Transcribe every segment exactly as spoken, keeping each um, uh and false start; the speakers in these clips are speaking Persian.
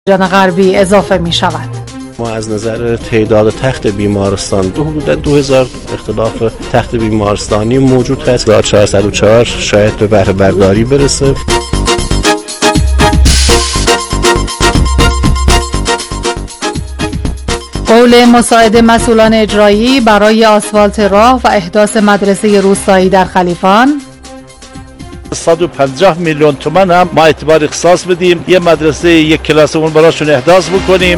آذربایجان غربی اضافه می شود. ما از نظر تعداد تخت بیمارستان دو حدود دو هزار اختلاف تخت بیمارستانی موجود هست. هزار و چهارصد و چهار شاید به بهره برداری برسه. قول مساعد مسئولان اجرایی برای آسفالت راه و احداث مدرسه روستایی در خلیفان. صد و پنجاه میلیون تومان هم ما اعتبار اختصاص بدیم، یه مدرسه یک کلاسمون براشون احداث بکنیم.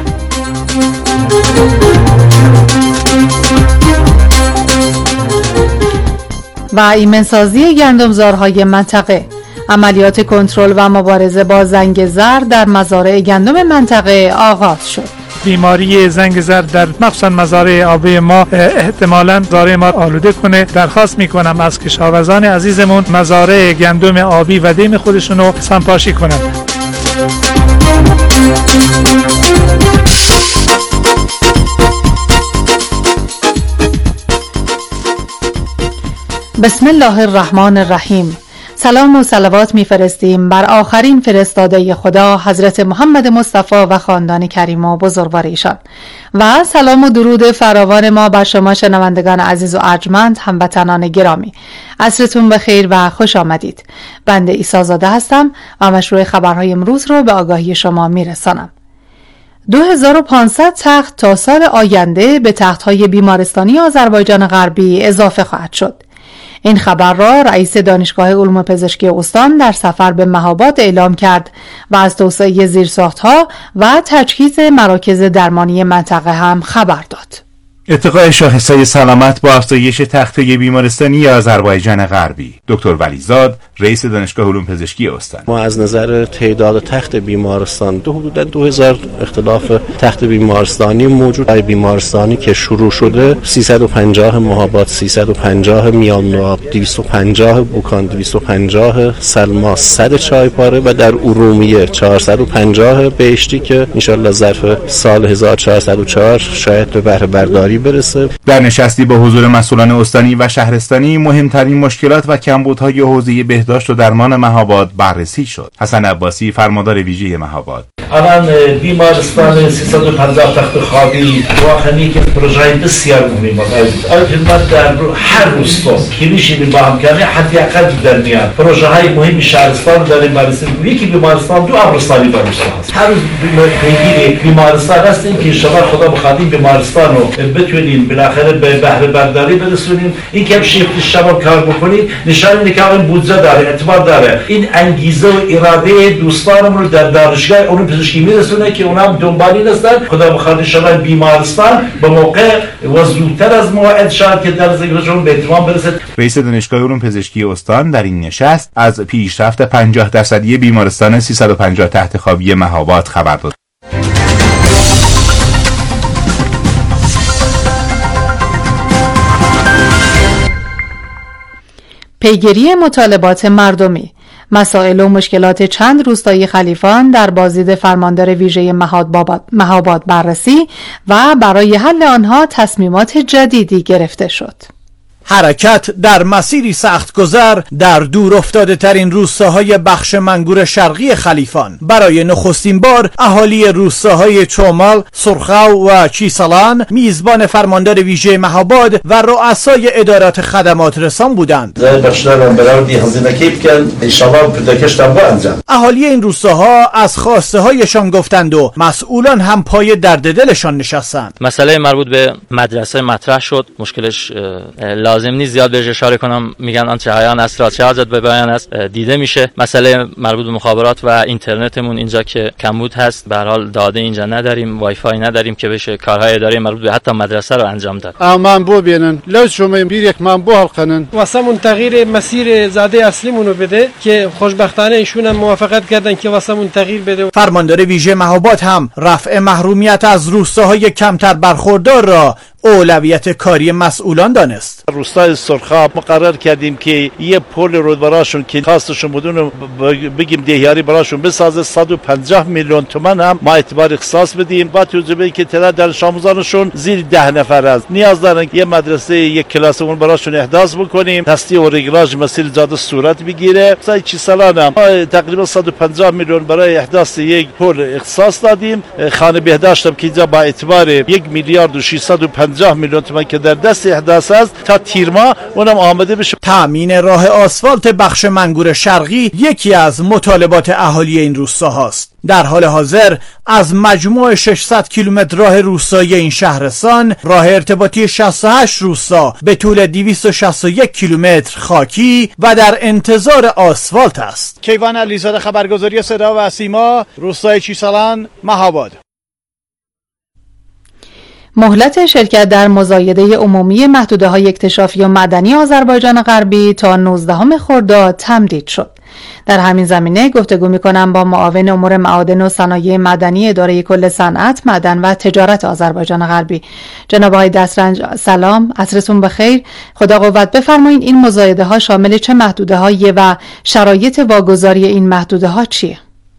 و ایمنسازی گندمزارهای منطقه. عملیات کنترل و مبارزه با زنگ زر در مزارع گندم منطقه آغاز شد. بیماری زنگ زر در مخصوصا مزارع آبی ما احتمالاً مزارع ما آلوده کنه. درخواست میکنم از کشاورزان عزیزمون مزارع گندم آبی و دیم خودشون رو سمپاشی کنن. بسم الله الرحمن الرحیم. سلام و صلوات میفرستیم بر آخرین فرستاده خدا حضرت محمد مصطفی و خاندان کریم و بزرگوار ایشان، و سلام و درود فراوان ما بر شما شنوندگان عزیز و ارجمند، هموطنان گرامی. عصرتون بخیر و خوش آمدید. بنده عیسی زاده هستم و مشروع خبرهای امروز رو به آگاهی شما میرسانم. دو هزار و پانصد تخت تا سال آینده به تخت‌های بیمارستانی آذربایجان غربی اضافه خواهد شد. این خبر را رئیس دانشگاه علوم پزشکی استان در سفر به مهاباد اعلام کرد و از توسعه زیرساخت‌ها و تجهیز مراکز درمانی منطقه هم خبر داد. ارتقاء شاخصهای سلامت با افزایش تخته بیمارستانی آذربایجان غربی. دکتر ولیزاد، رئیس دانشگاه علوم پزشکی استان: ما از نظر تعداد تخت بیمارستان دو حدود دو هزار اختلاف تخت بیمارستانی موجود. بیمارستانی که شروع شده سیصد و پنجاه مهاباد، سیصد و پنجاه میان نواب، دویست و پنجاه بوکان، دویست و پنجاه سلما، صد چایپاره و در ارومیه چهارصد و پنجاه بهشتی که انشالله ظرف سال هزار و چهارصد و چهار شاید به بهره برداری برسه. در نشستی با حضور مسئولان استانی و شهرستانی مهمترین مشکلات و کمبودهای حوزه بهداشت و درمان مهاباد بررسی شد. حسن عباسی، فرماندار ویژه مهاباد: الان بیمارستان سیصد و پنجاه تخت خوابی واقعی که پروژه بسیار مهمه است. البته در هر روستا که میشه با همکاری حداقل در میاد پروژه های مهم شهرستان در بیمارستان، یکی بیمارستان دو ابرستانی برسته است. هر روز پیگیری بیمارستان است که شما خدا بخواد بیمارستان رو بتونین بالاخره به بهره برداری برسونین. این که شیفت شما کار بکنید نشان میده که این بودجه داره، اعتبار داره. این انگیزه و اراده دوستانم رو در دانشگاه علوم پزشکی میرسونه که اونم دنبالی هستن. خدا بخواد شما بیمارستان به موقع و زودتر از موعد شاید که در ذکرشون به اتمام برسه. رئیس دانشگاه علوم پزشکی استان در این نشست از پیشرفت پنجاه درصدی بیمارستان سیصد و پنجاه تخت خوابی مهاباد خبر داد. پیگیری مطالبات مردمی. مسائل و مشکلات چند روستایی خلیفان در بازدید فرماندار ویژه مهاباد بررسی و برای حل آنها تصمیمات جدیدی گرفته شد. حرکت در مسیری سخت گذر در دور افتاده ترین روستاهای بخش منگور شرقی خلیفان. برای نخستین بار اهالی روستاهای چومال، سرخو و چیسالان میزبان فرماندار ویژه مهاباد و رؤسای ادارات خدمات رسان بودند. اهالی این روستاها از خواسته هایشان گفتند و مسئولان هم پای درد دلشان نشستند. مسئله مربوط به مدرسه مطرح شد. مشکلش لازم نیست زیاد بهش اشاره کنم، میگن آن چهایان است را چه حاجت به بیان است، دیده میشه. مسئله مربوط به مخابرات و اینترنتمون اینجا که کمبود هست، به هر حال داده اینجا نداریم، وای فای نداریم که بشه کارهای اداره مربوط به حتی مدرسه رو انجام داد. امان بو بینن لو شما بیر یک من بو حلقنن واسمون تغییر مسیر زاده اصلیمون رو بده که خوشبختانه ایشون هم موافقت کردن که واسمون تغییر بده. فرماندار ویژه مهاباد هم رفع محرومیت از روستاهای کمتر برخوردار را اولویت کاری مسئولان دانست. روستای سرخاب مقرر کردیم که یه پل رو براشون که خواستشون بودون بگیم دهیاری براشون بسازه، صد و پنجاه میلیون تومان هم ما اعتبار اختصاص بدیم. با توجه به اینکه تعداد دانش آموزانشون زیر ده نفر است، نیاز دارن یه مدرسه یک کلاس اون براشون احداث بکنیم، تصدیق و رگلاژ مسیر جاده صورت بگیره. سال چی سالانه ما تقریبا صد و پنجاه میلیون برای احداث یک پل اختصاص دادیم. خانه بهداشت هم که اینجا با اعتبار یک میلیارد و ششصد و پنجاه میلیون تومان که در دست احداث است تا تیر ماه اونم آماده بشه. تامین راه آسفالت بخش منگور شرقی یکی از مطالبات اهالی این روستاهاست. در حال حاضر از مجموع ششصد کیلومتر راه روستایی این شهرستان، راه ارتباطی شصت و هشت روستا به طول دویست و شصت و یک کیلومتر خاکی و در انتظار آسفالت است. کیوان علیزاده، خبرگزاری صدا و سیما، روستای چیسالان، مهاباد. مهلت شرکت در مزایده عمومی محدوده‌های اکتشافی و معدنی آذربایجان غربی تا نوزدهم خرداد تمدید شد. در همین زمینه گفتگو می‌کنم با معاون امور معادن و صنایع معدنی اداره کل صنعت، معدن و تجارت آذربایجان غربی، جناب آقای دسترنج. سلام، عصرتون بخیر. خدا قوت. بفرمایید این مزایده‌ها شامل چه محدوده‌هایی و شرایط واگذاری این محدوده‌ها چیه؟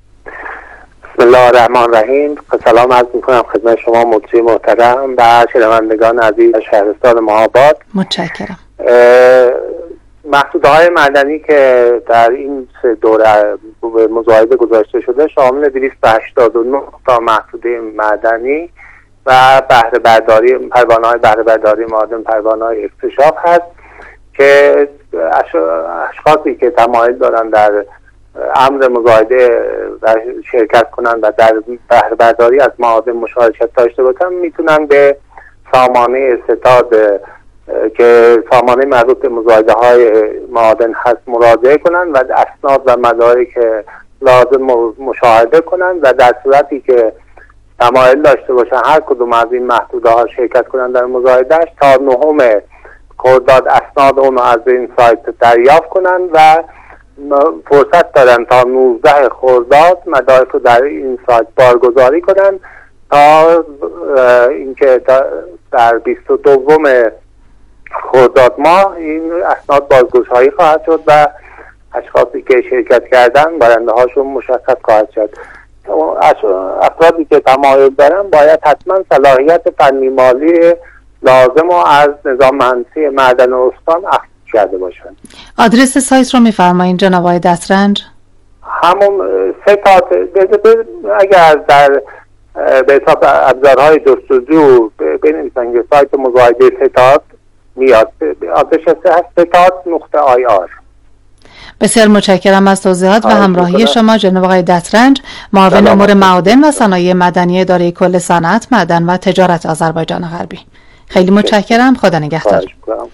بسم الله الرحمن الرحیم. سلام عرض میکنم خدمت شما مجری محترم و شنوندگان عزیز شهرستان مهاباد. متشکرم. محدوده‌های معدنی که در این دوره مزایده گذاشته شده شامل دویست و هشتاد و نه تا محدوده معدنی و بهره برداری، پروانه‌های بهره برداری معادن، پروانه‌های اکتشاف هست که اشخاصی که تمایل دارن در امر مزایده و شرکت کنن و در بهره برداری از معادن مشارکت داشته باشن میتونن به سامانه ستاد که سامانه مربوط به مزایده های معادن هست مراجعه کنن و اسناد و مدارک لازم مشاهده کنن و در صورتی که تمایل داشته باشن هر کدوم از این محدوده ها شرکت کنن در مزایدهش تا نهم خرداد اسناد اونو از این سایت دریافت کنن و فرصت دارن تا نوزده خرداد مدارک رو در این سایت بارگذاری کنن تا اینکه در بیست و دوم خرداد ماه این اسناد بازگشایی خواهد شد و اشخاصی که شرکت کردن برنده هاشون مشخص خواهد شد. افرادی که تمایل دارن باید حتما صلاحیت فنی مالی لازم و از نظام مهندسی معدن استان اخذ کرده باشند. آدرس سایت رو میفرمایید جناب آقای دسترنج؟ همون ستاد اگر در به حساب ابزارهای جستجو بنویسن که سایت مزایده ستاد میاد، آدرس هست ستاد نقطه آی آر. بسیار متشکرم از توضیحات و همراهی شما جناب آقای دسترنج، معاون امور معادن و صنایع معدنی اداره کل صنعت، معدن و تجارت آذربایجان غربی. خیلی متشکرم. خدا نگهدار.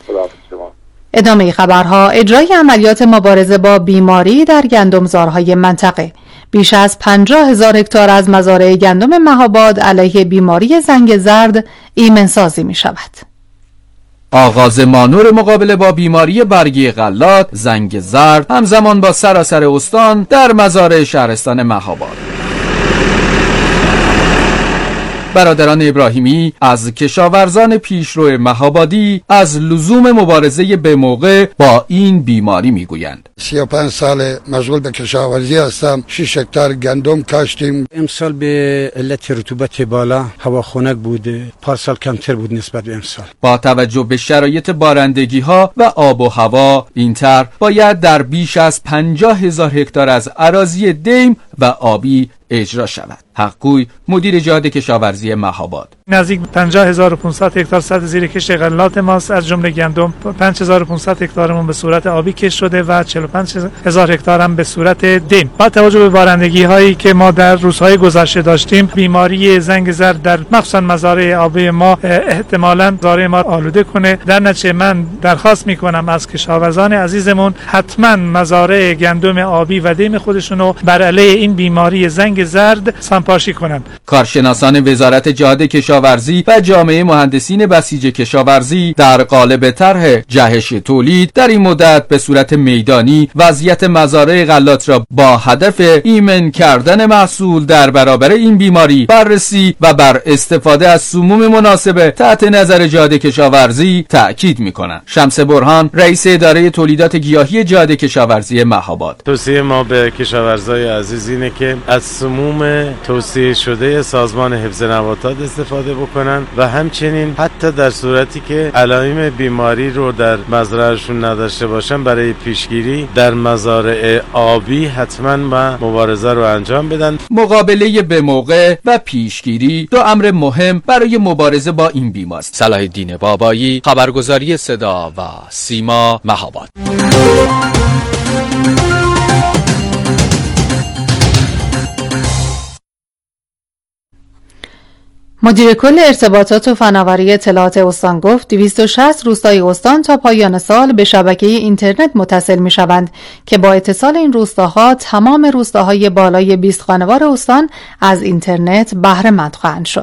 ادامه خبرها. اجرای عملیات مبارزه با بیماری در گندمزارهای منطقه. بیش از پنجاه هزار هکتار از مزارع گندم مهاباد علیه بیماری زنگ زرد ایمنسازی می شود. آغاز مانور مقابله با بیماری برگی غلات زنگ زرد همزمان با سراسر استان در مزارع شهرستان مهاباد. برادران ابراهیمی از کشاورزان پیشرو مهابادی از لزوم مبارزه به موقع با این بیماری میگویند. سی و پنج سال مشغول به کشاورزی هستم. شش هکتار گندم کاشتیم. امسال به علت رطوبت بالا هوا خنک بوده، پارسال کمتر بود نسبت به امسال. با توجه به شرایط بارندگی ها و آب و هوا این طرح باید در بیش از پنجاه هزار هکتار از اراضی دیم و آبی اجرا شود. حقگوی مدیر جهاد کشاورزی مهاباد: نزدیک پنجاه هزار و پانصد هکتار سطح زیر کشت غلات ماست، از جمله گندم پنج هزار و پانصد هکتارمون به صورت آبی کشت شده و چهل و پنج هزار هکتار هم به صورت دیم. با توجه به بارندگی هایی که ما در روزهای گذشته داشتیم، بیماری زنگ زرد در مخصوصا مزارع آبی ما احتمالاً مزارع ما آلوده کنه. در نتیجه من درخواست میکنم از کشاورزان عزیزمون حتما مزارع گندم آبی و دیم خودشونو بر علیه این بیماری زنگ رنگ زرد سنپاشی کنند. کارشناسان وزارت جهاد کشاورزی و جامعه مهندسین بسیج کشاورزی در قالب طرح جهش تولید در این مدت به صورت میدانی وضعیت مزارع غلات را با هدف ایمن کردن محصول در برابر این بیماری بررسی و بر استفاده از سموم مناسب تحت نظر جهاد کشاورزی تأکید می‌کنند. شمس برهان رئیس اداره تولیدات گیاهی جهاد کشاورزی مهاباد: توصیه ما به کشاورزای عزیز اینه که از سموم توصیه شده سازمان حفظ نباتات استفاده بکنن و همچنین حتی در صورتی که علائم بیماری رو در مزرعهشون نداشته باشن برای پیشگیری در مزارع آبی حتما و مبارزه رو انجام بدن. مقابله به موقع و پیشگیری دو امر مهم برای مبارزه با این بیماری. صلاح الدین بابایی، خبرگزاری صدا و سیما، مهاباد. مدیر کل ارتباطات و فناوری اطلاعات استان گفت دویست و شصت روستای استان تا پایان سال به شبکه اینترنت متصل می شوند که با اتصال این روستاها تمام روستاهای بالای بیست خانوار استان از اینترنت بهره مند خواهند شد.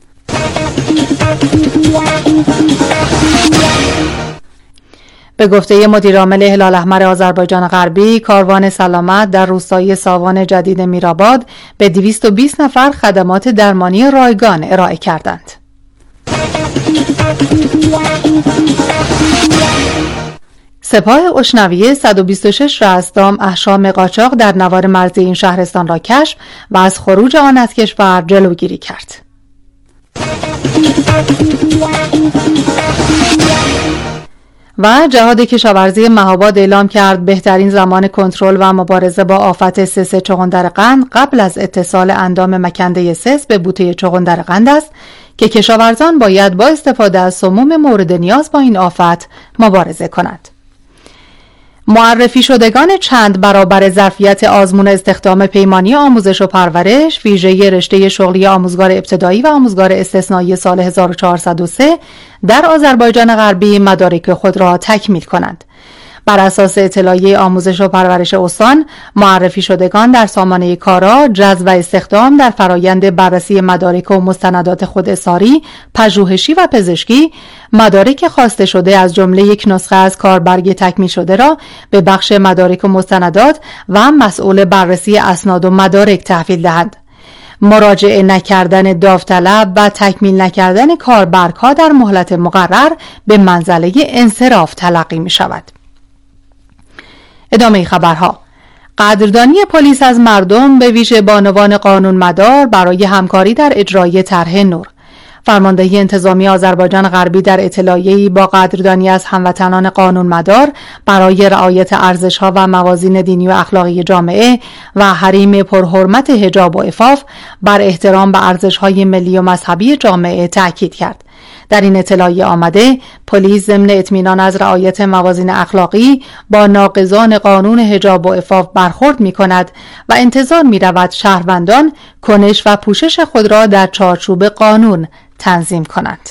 به گفته مدیر عامل هلال احمر آذربایجان غربی، کاروان سلامت در روستای ساوان جدید میرآباد به دویست و بیست نفر خدمات درمانی رایگان ارائه کردند. سپاه اشنویه صد و بیست و شش رأسدام احشام قاچاق در نوار مرزی این شهرستان را کشف و از خروج آن از کشور جلوگیری کرد. و جهاد کشاورزی مهاباد اعلام کرد بهترین زمان کنترل و مبارزه با آفت سس چغندر قند قبل از اتصال اندام مکنده سس به بوته چغندر قند است که کشاورزان باید با استفاده از سموم مورد نیاز با این آفت مبارزه کنند. معرفی شدگان چند برابر ظرفیت آزمون استخدام پیمانی آموزش و پرورش ویژه رشته شغلی آموزگار ابتدایی و آموزگار استثنایی سال هزار و چهارصد و سه در آذربایجان غربی مدارک خود را تکمیل کنند. بر اساس اطلاعیه آموزش و پرورش استان، معرفی شدگان در سامانه کارا، جذب و استخدام در فرایند بررسی مدارک و مستندات خوداظهاری، پژوهشی و پزشکی، مدارک خواسته شده از جمله یک نسخه از کاربرگ تکمیل شده را به بخش مدارک و مستندات و مسئول بررسی اسناد و مدارک تحویل دهند. مراجعه نکردن داوطلب و تکمیل نکردن کاربرگ‌ها در مهلت مقرر به منزله انصراف تلقی می شود. ادامه خبرها. قدردانی پلیس از مردم به ویژه بانوان قانون مدار برای همکاری در اجرای طرح نور. فرماندهی انتظامی آذربایجان غربی در اطلاعیه‌ای با قدردانی از هموطنان قانون مدار برای رعایت ارزش‌ها و موازین دینی و اخلاقی جامعه و حریم پرحرمت حجاب و عفاف بر احترام به ارزش‌های ملی و مذهبی جامعه تأکید کرد. در این اطلاعیه آمده پلیس ضمن اطمینان از رعایت موازین اخلاقی با ناقضان قانون حجاب و عفاف برخورد می کند و انتظار می رود شهروندان کنش و پوشش خود را در چارچوب قانون تنظیم کنند.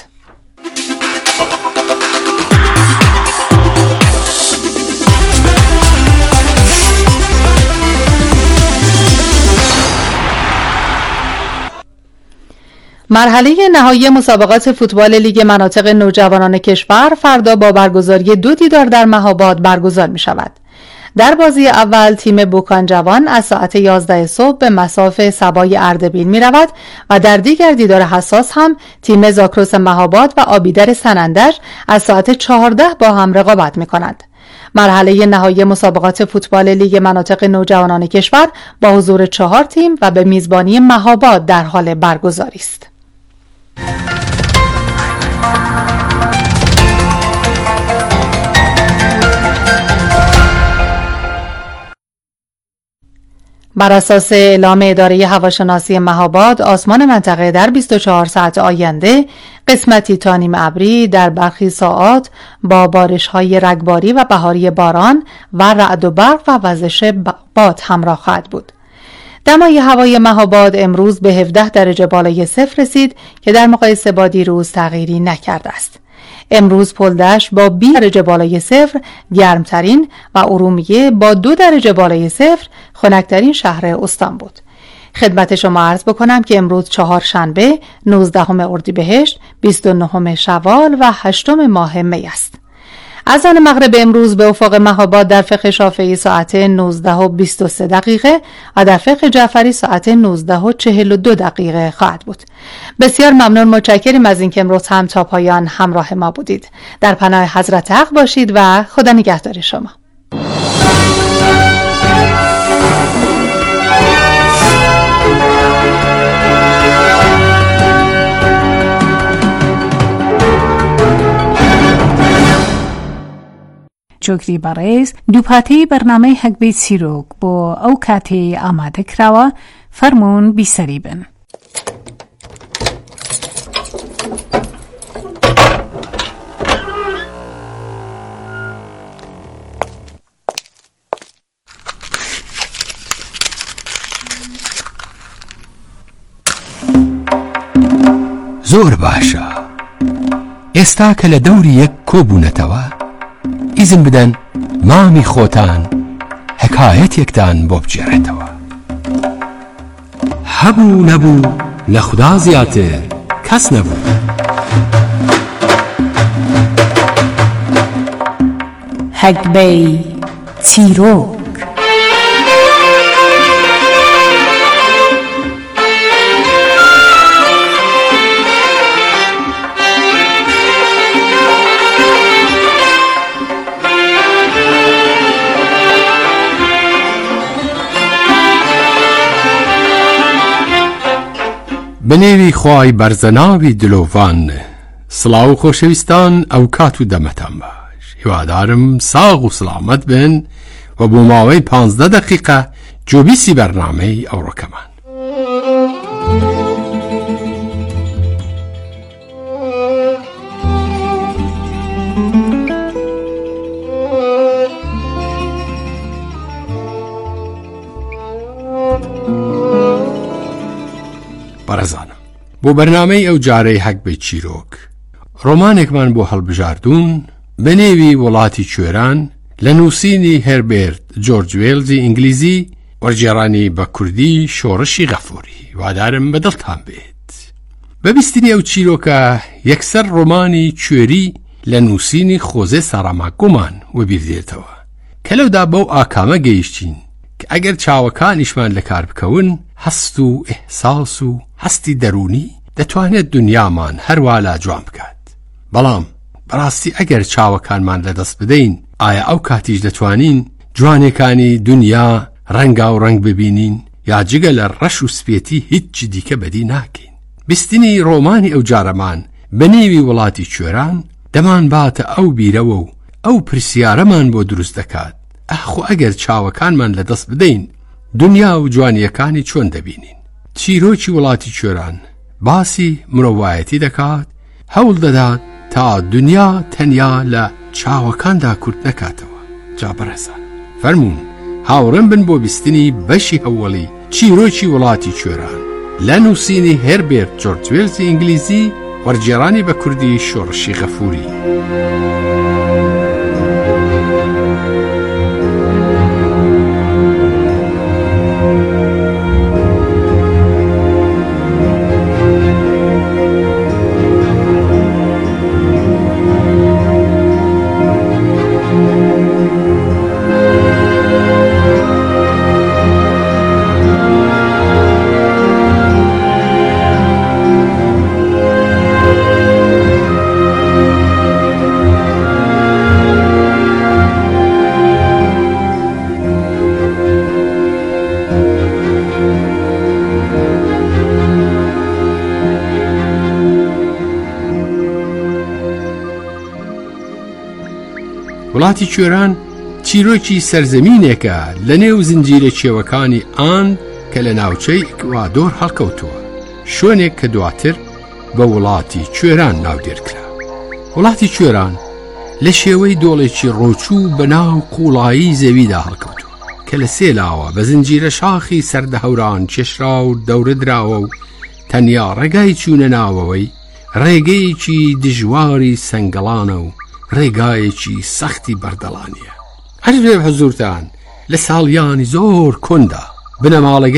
مرحله نهایی مسابقات فوتبال لیگ مناطق نوجوانان کشور فردا با برگزاری دو دیدار در مهاباد برگزار می شود. در بازی اول تیم بوکان جوان از ساعت یازده صبح به مصاف سبای اردبیل می رود و در دیگر دیدار حساس هم تیم زاکروس مهاباد و آبیدر سنندج از ساعت چهارده با هم رقابت می کنند. مرحله نهایی مسابقات فوتبال لیگ مناطق نوجوانان کشور با حضور چهار تیم و به میزبانی مهاباد در حال برگزاری است. بر اساس اعلام اداره هواشناسی مهاباد، آسمان منطقه در بیست و چهار ساعت آینده قسمتی تا نیمه ابری در برخی ساعات با بارش‌های رگباری و بهاری باران و رعد و برق و وزش باد همراه خواهد بود. دمای هوای مهاباد امروز به هفده درجه بالای صفر رسید که در مقایسه با دیروز تغییری نکرده است. امروز پلدشت با بیست درجه بالای صفر گرمترین و ارومیه با دو درجه بالای صفر خنکترین شهر استان بود. خدمت شما عرض بکنم که امروز چهارشنبه نوزدهم اردیبهشت، بیست و نهم شوال و هشتم ماه می است. اذان مغرب امروز به افق مهاباد در فقه شافعی ساعت نوزده و بیست و سه دقیقه و در فقه جعفری ساعت نوزده و چهل و دو دقیقه خواهد بود. بسیار ممنون، متشکریم از اینکه امروز هم تا پایان همراه ما بودید. در پناه حضرت حق باشید و خدا نگهدار شما. جوگری بەڕێز دووپاتەی بەرنامەی هەگبەی چیرۆک بۆ ئەو کاتەی ئامادە کراوە فەرموون بیسەری بن. زۆر باشە. ئێستا کە لە دەوری یەک کۆبوونەتەوە ئیزن بدەن مامی خۆتان حکایەتێکتان بۆ بجێڕێتەوە. هەبوو نەبوو لە خودا زیاتر کەس نەبوو. هەگبەی چیرۆک. بنێوی خوای بەرزەناوی دلۆڤان سڵاو و خۆشەویستان ئەو کات و دەمەتان باش. هیوادارم ساغ و سڵامەت بن و بۆ ماوەی پانزدە دەقیقە جۆبیسی بەرنامەی ئەوڕۆکەمان. بەڕێزانم، بۆ بەرنامەی ئەو جارەی هەگبەی چیرۆک ڕۆمانێکمان بۆ هەڵبژاردوون بە نێوی وڵاتی کوێران لە نووسینی هێربێرت جۆرج وێلزی ئینگلیزی وەرجێڕانی بە کوردی شۆڕشی غەفوری. وادارم بەدڵتان بێت. بەبیستنی ئەو چیرۆکە یەکسەر ڕۆمانی کوێری لە نووسینی خۆزێ ساراماکۆمان وەبیردێتەوە کە لەودا بەو ئاکامە گەیشتین کە ئەگەر چاوەکانیشمان لە کار بکەون هەست و ئێحساس و هەستی دەرونی دەتوانێت دنیامان هەروە لا جوان بکات. بەڵام بەڕاستی ئەگەر چاوەکانمان لەدەست بدەین ئایا ئەو کاتیش دەتوانین جوانەکانی دنیا ڕەنگا و ڕەنگ ببینین یا جگە لە ڕەش و سپێتی هیچ دیکە بەدی ناکەین. بیستنی ڕۆمانی ئەو جارەمان بە نێوی وڵاتی کوێران دەمان باتە ئەو بیرەوە و ئەو پرسیارەمان بۆ دروست دەکات ئەخۆ ئەگەر چاوەکانمان لەدەست بدەین دنیا و جوانیەکانی چۆن دەبینین. چیرۆکی وڵاتی کوێران باسی مرۆڤایەتی دەکات، هەوڵ دەدات تا دنیا تەنیا لە چاوەکاندا کورت نەکاتەوە. جا بەڕێزان فەرموون هاوڕێم بن بۆ بیستنی بەشی هەوڵی چیرۆکی وڵاتی کوێران لە نووسینی هێربێرت جۆرج وێلزی ئینگلیزی وەرجێڕانی بە کوردی شۆڕشی غەفوری. وڵاتی کوێران چیرۆکی سەرزەمینێکە لە نێو زنجیرە کێوەکانی ئان کە لە ناوچەی ئیکوادۆر هەڵکەوتووە، شوێنێک کە دواتر بە وڵاتی کوێران ناودێرکرا. وڵاتی کوێران لە شێوەی دۆڵێکی ڕۆچوو بە ناو قوڵایی زەویدا هەڵکەوتووە کە لە سێلاوە بە زنجیرە شاخی سەردەهەوران کێشرا و دەورە دراوە و تەنیا ڕێگای چوونە ناوەوەی ڕێگەیەکی دژواری سەنگەڵانە و ڕێگایەکی سەختی بەردەڵانیە. هەر بێ حزورتان لە ساڵیانی زۆر کۆندا بنەماڵەگەلێک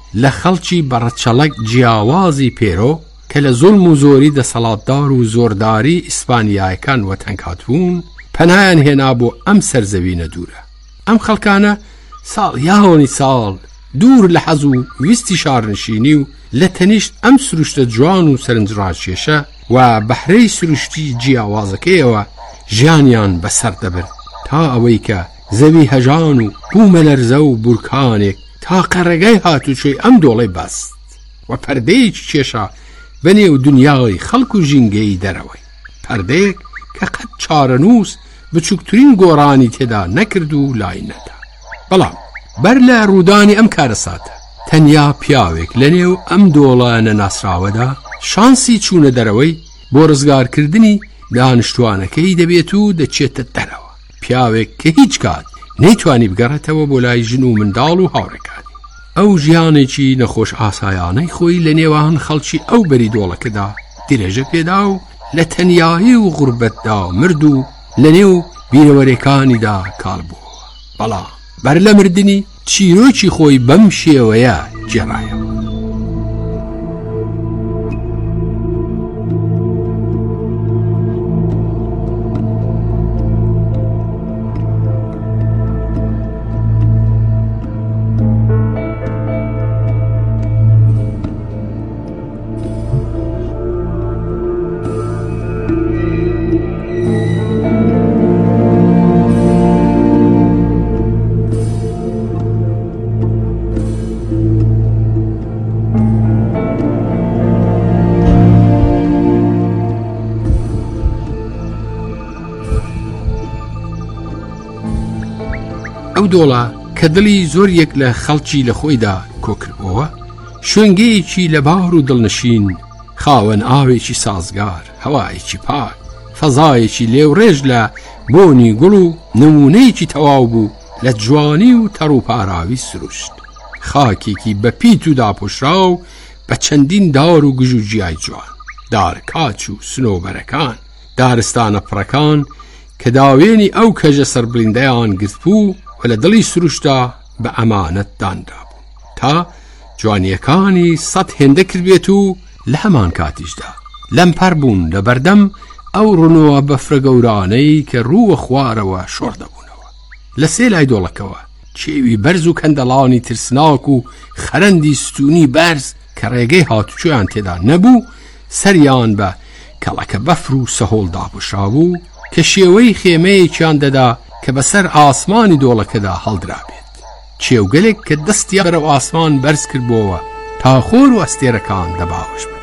لە خەڵکی بەڕەچەڵەک جیاوازی پێرۆ کە لە زوڵم و زۆری دەسەڵاتدار و زۆرداری ئیسپانیایەکان وەتەنگاتبوون پەنایان هێنا بۆ ئەم سەرزەوینە دوورە. ئەم خەڵکانە ساڵ یاوەنی ساڵ دوور لە حەز و ویستی شارنشینی و لە تەنیشت ئەم سروشتە جوان و سەرنجڕاکێشە و بەهرەی سروشتی جیاوازەکەیەوە ژیانیان بەسەر دەبرد تا ئەوەی کە زەوی هەژان و بوومەلەرزە و بورکانێک تا قەرەگای هاتوچۆی ئەم دۆڵەی بەست و پەردەیەکی کێشە بەنێو دنیای خەڵک و ژینگەی دەرەوەی، پەردەیەک کە قەت چارەنووس بچووکترین گۆڕانی تێدا نەکرد و لای نەدا. بەڵام بەر لە ڕوودانی ئەم کارەساتە تەنیا پیاوێک لە نێو ئەم دۆڵانە ناسراوەدا شانسی چوونە دەرەوەی بۆ ڕزگارکردنی دانیشتوانەکەی دەبێت و دەچێتە دەرەوە، پیاوێک کە هیچ کات نەیتوانی بگەڕێتەوە بۆ لای ژن و منداڵ و هاوڕێکانی. ئەو ژیانێکی نەخۆش ئاسایانەی خۆی لە نێوان خەڵکی ئەو بەری دۆڵەکەدا درێژە پێدا و لە تەنیایی و غوربەتدا مرد و لە نێو بیرەوەرەکانیدا کاڵبووە. بەڵام بەر لە مردنی چیرۆکی خۆی بەم شێوەیە جێڕایەوە. ئەو دۆڵە کە دڵی زۆر یەک لە خەڵکی لە خۆیدا کۆکردەوە شوێنگەیەکی لە باڕ و دڵنشین، خاوەن ئاوێکی سازگار، هەوایەکی پاک، فەزایەکی لێوڕێژ لە بۆنی گوڵ و نمونەیەکی تەواو بوو لە جوانی و تەڕوپاراوی سروشت، خاکێکی بە پیت و داپۆشرا و بە چەندین دار و گژ و جیای جوان، دارکاچ و سنۆبەرەکان، دارستانە پڕەکان کە داوێنی ئەو کەژە سەربڵیندەیان گرت بوو و لە دڵی سروشتا بە ئەمانەت دانرا بوو تا جوانیەکانی سەد هێندە کردبێت و لە هەمان کاتیشدا لەمپەر بوون لە بەردەم ئەو ڕوونەوە بەفرە گەورانەی کە ڕووە خوارەوە شۆڕ دەبوونەوە. لە سێ لای دۆڵەکەوە چێوی بەرز و کەندەڵانی ترسناک و خەرەندی ستونی بەرز کە ڕێگەی هاتوچۆیان تێدا نەبوو سەریان بە کەڵەکە بەفر و سەهۆڵ داپۆشرا بوو کە شێوەی خێمەیەکیان دەدا کە بەسەر ئاسمانی دۆڵەکەدا هەڵدرابێت. چێوگەلێک کە دەستی بەرەو ئاسمان بەرز کردبووەوە تا خۆر و ئەستێرەکان دەباوەش بن.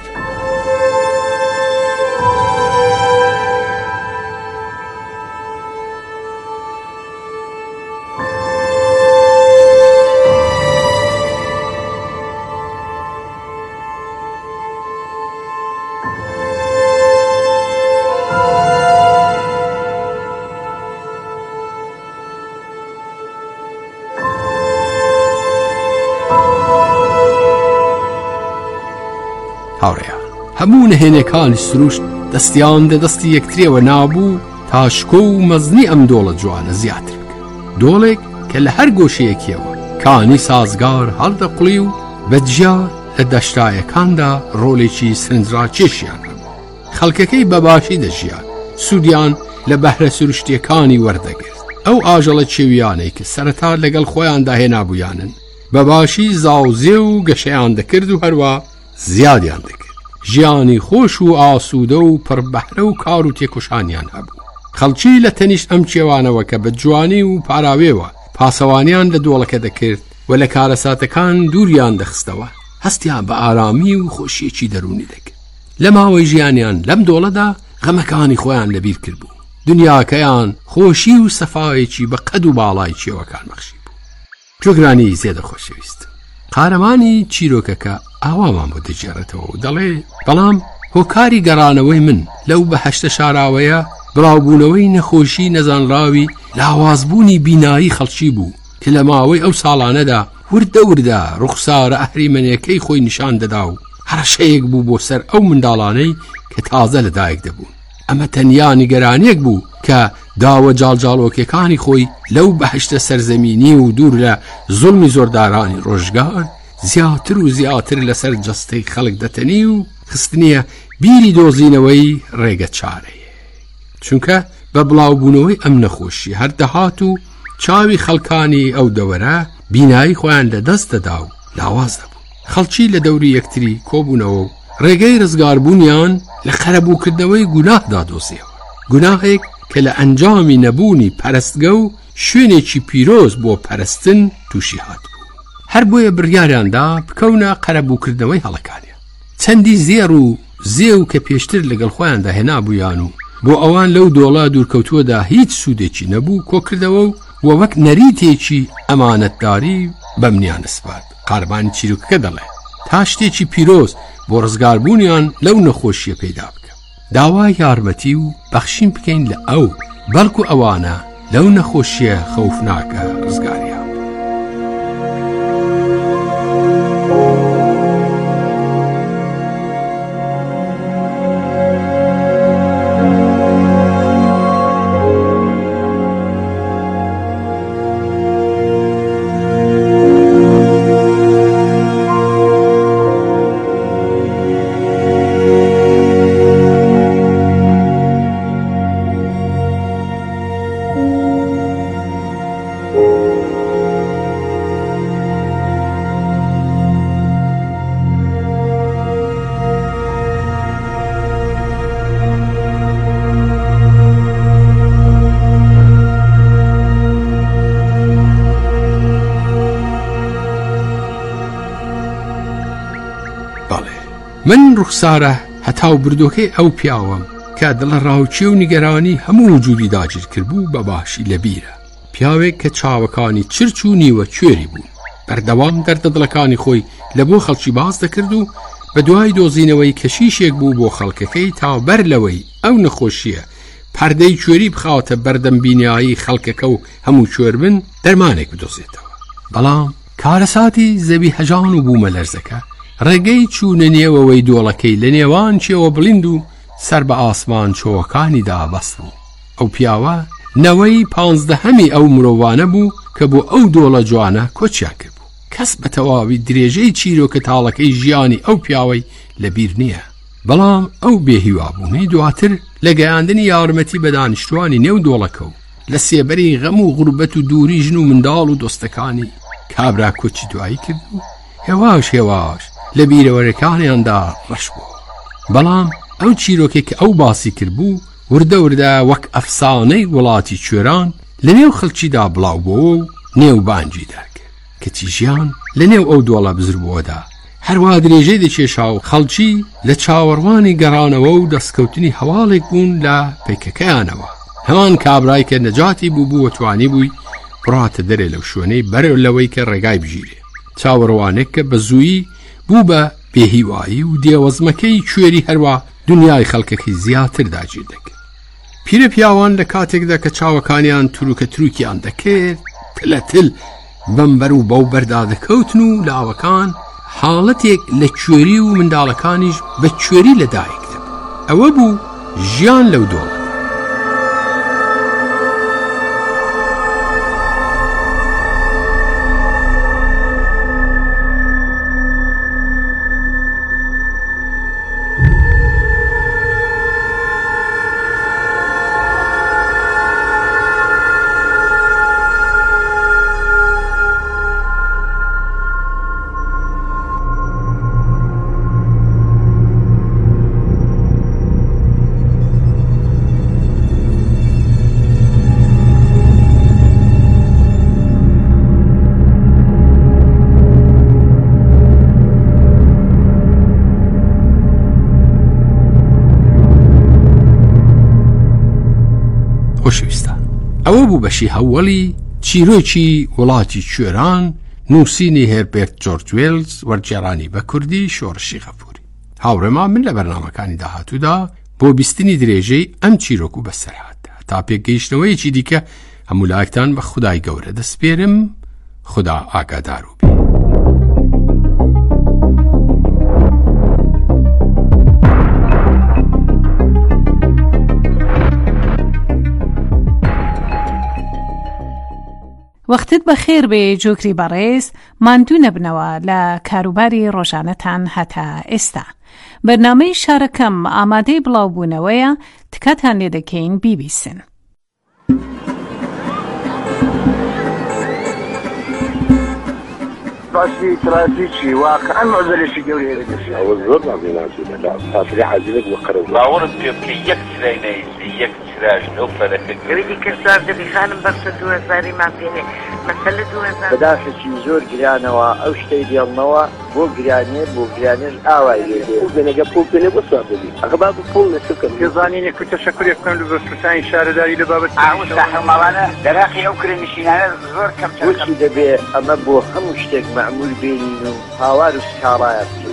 هاوڕێیان هەموو نهێنەکانی سروشت دەستیان لە دەستی یەکترێوە نابوو تا شکۆ و مەزنی ئەم دۆڵە جوانە زیاتر بکە. دۆڵێک کە لە هەر گۆشەیەکیەوە کانی سازگار هەڵدەقڵی و بەجیا لە دەشتایەکاندا ڕۆڵێکی سرنجڕاکێشیان هەبوو. خەڵکەکەی بەباشی دەژیان، سوودیان لە بەهرە سروشتیەکانی وەردەگرت. ئەو ئاژەڵە چێویانەی کە سەرەتا لەگەڵ خۆیاندا هێنابوویانن بەباشی زاوزێ و گەشەیان دەکرد و هەروە زیادیان دەکرد. ژیانی خۆش و ئاسوودە و پڕبەهرە و کار و تێکۆشانیان هەبوو. خەڵکی لە تەنیشت ئەم چێوانەوە کە بە جوانی و پاراوێوە پاسەوانیان لە دۆڵەکە دەکرد و لە کارەساتەکان دووریان دەخستەوە هەستیان بە ئارامی و خۆشیەکی دەرونی دەکرد. لە ماوەی ژیانیان لەم دۆڵەدا غەمەکانی خۆیان لەبیر کردبوو. دنیاکەیان خۆشی و سەفاوێکی بە قەد و باڵای چێوەکان بەخشی بوو. جۆگرانی زێدە خۆشەویست، قارەمانی چیرۆکەکە ئاوامان بۆ دەجێڕێتەوە و دەڵێ بەڵام هۆکاری گەڕانەوەی من لەو بەهەشتە شاراوەیە بڕاوبوونەوەی نەخۆشی نەزانراوی لاوازبوونی بینایی خەڵکی بوو کە لە ماوەی ئەو ساڵانەدا وردە وردە ڕوخسارە ئەهریمەنیەکەی خۆی نیشان دەدا و هەرشەیەک بوو بۆ سەر ئەو منداڵانەی کە تازە لەدایک دەبوون. ئەمە تەنیا نیگەرانیەک بوو کە داوە جاڵجاڵۆکەکانی خۆی لەو بەهشتە سەرزەمینی و دوور لە زوڵمی زۆردارانی ڕۆژگار زیاتر و زیاتر لەسەر جەستەی خەڵک دەتەنی و خستنیە بیری دۆزینەوەی ڕێگە چارەیە، چونکە بە بڵاوبوونەوەی ئەم نەخۆشی هەردەهات و چاوی خەڵکانی ئەو دەوەرە بینایی خۆیان لە دەست دەدا و لاواز دەبوو. خەڵکی لە دەوری یەکتری کۆبوونەوە و ڕێگەی ڕزگاربوونیان لە خەرەبووکردنەوەی گوناهدا دۆزیەوە، گوناهێک کە لە ئەنجامی نەبوونی پەرستگە و شوێنێکی پیرۆز بۆ پەرستن تووشی هاتبوو. هەر بۆیە بڕیاریاندا بکەونە قەرەبووکردنەوەی هەڵەکانیان. چەندی زێر و زێو کە پێشتر لەگەڵ خۆیاندا هێنابوویان و بۆ ئەوان لەو دۆڵا دوورکەوتووەدا هیچ سوودێکی نەبوو کۆکردەوە و وەک نەریتێکی ئەمانەتداری بەمنیان نسبات. قاربانی چیرۆکەکە دەڵێ تا شتێکی پیرۆز بۆ ڕزگاربوونیان لەو نەخۆشیە پەیدا بکە، داوای یارمەتی و بەخشین بکەین لە ئەو بەڵکو ئەوانە لەو نەخۆشیە خەوفناکە ڕزگاریان. من ڕوخسارە هەتاو بردۆکەی ئەو پیاوەم کە دڵە ڕاوچێ و نیگەرانی هەموو وجودی داگیر کردبوو بە باشی لە بیرە. پیاوێک کە چاوەکانی چرچ و نیوە کوێری بوو، بەردەوام دەردە دڵەکانی خۆی لە بۆ خەڵکی باز دەکرد و بە دوای دۆزینەوەی کەشیشێک بوو بۆ خەڵکەکەی تا بەر لەوەی ئەو نەخۆشیە پەردەی کوێری بخاوتە بەردەم بینایی خەڵکەکە و هەموو کوێر بن دەرمانێک بدۆزێتەوە. بەڵام کارەساتی زەوی هەژان و بوومە لەرزەکە ڕێگەی چوونە نێوەوەی دۆڵەکەی لە نێوان چێوە بڵیند و سەر بە ئاسمان چۆوەکانیدا بەست بوو. ئەو پیاوە نەوەی پانزدەهەمی ئەو مرۆڤانە بوو کە بۆ ئەو دۆڵە جوانە کۆچیان کرد بوو. کەس بە تەواوی درێژەی چیرۆکە تاڵەکەی ژیانی ئەو پیاوەی لەبیر نییە. بەڵام ئەو بێهیوابوونەی دواتر لە گەیاندنی یارمەتی بە دانیشتوانی نێو دۆڵەکە و لە سێبەری غەم و غوربەت و دووری ژن و منداڵ و دۆستەکانی کابرا کۆچی دوایی کرد و هێواش هێواش لە بیرەوەرەکانیاندا ڕەش بوو. بەڵام ئەو چیرۆکێک کە ئەو باسی کرد بوو وردە وردە وەک ئەفسانەی وڵاتی کوێران لە نێو خەڵکیدا بڵاو بووە و نێو بانگی دەکرد کە تیژیان لە نێو ئەو دۆڵە بزربووەدا هەروە درێژەی دەکێشا و خەڵکی لە چاوەڕوانی گەڕانەوە و دەستکەوتنی هەواڵێک بوون لە پەیکەکەیانەوە. هەمان کابرای کە نەجاتی بوو بوو وەتوانی بووی بڕاتە دەرێ لەو شوێنەی بەرەو لەوەی کە ڕێگای بژیرێ. چاوەڕوانێک کە بە زوویی بوو بە بێهیوایی و دێوەزمەکەی کوێری هەروە دنیای خەڵکەکەی زیاتر داگیر دەکرد. پیرە پیاوان لە کاتێکدا کە چاوەکانیان تروکە تروکیان دەکرد تلەتل بەمبەر و بەو بەردا دەکەوتن و لاوەکان حاڵەتێک لە کوێری و منداڵەکانیش بە کوێری لەدایک دەبوو. ئەوە بوو ژیان لەو دۆڵە. ئەوە بوو بەشی هەوڵی چیرۆکی وڵاتی کوێران نووسینی هێربێرت جۆرج وێلز وەرگێڕانی بە کوردی شۆڕشی غەفوری. هاوڕێمان من لە بەرنامەکانی داهاتوودا بۆ بیستنی درێژەی ئەم چیرۆک و بەسەرهات تا پێگەیشتنەوەیەکی دیکە هەموو لایەکتان بە خودای گەورە دەسپێرم. خدا ئاگادار و بێ. وەختت بەخێر بێ جۆکری بەڕێز ماندوو نەبنەوە لە کاروباری ڕۆژانەتان هەتا ئێستا. بەرنامەی شارەکەم ئامادەی بڵاوبوونەوەیە، تکاتان لێ دەکەین بیبیسن. باشی ترافیکی واقعا معضلەشی گەورەیە لەگەشی ئەوە زۆر نامێناسیبە لە تاسری حەزیرێک وەقەرەوە باوەڕت پێ بکە یەک چرای نەیسی یەک چراژ لەو فەرەکە گەوێتی کەسار دەبی خانم بەرسە دوو هەزاری مافێنێ مەسەلە دوو هەزار بەداشتی زۆر گرانەوە ئەو شتەی دێڵنەوە بۆ گرانێ بۆ گرانێش ئاوای لێ بێنەگە پۆل پێنێ بۆ سوار دەبی ئەگە با پۆل نەسوکەم کێزانینێ کو تەشەکوری بکەم لە بەرسوسانی شارەداری لە بابەت ئاو ساحەماڵانە دەراقی ئەو کرێنشینانە زۆر کەم وەچی دەبێ ئەمە بۆ هەموو شتێک مەعمول بێنین و هاوار و سکاڵایە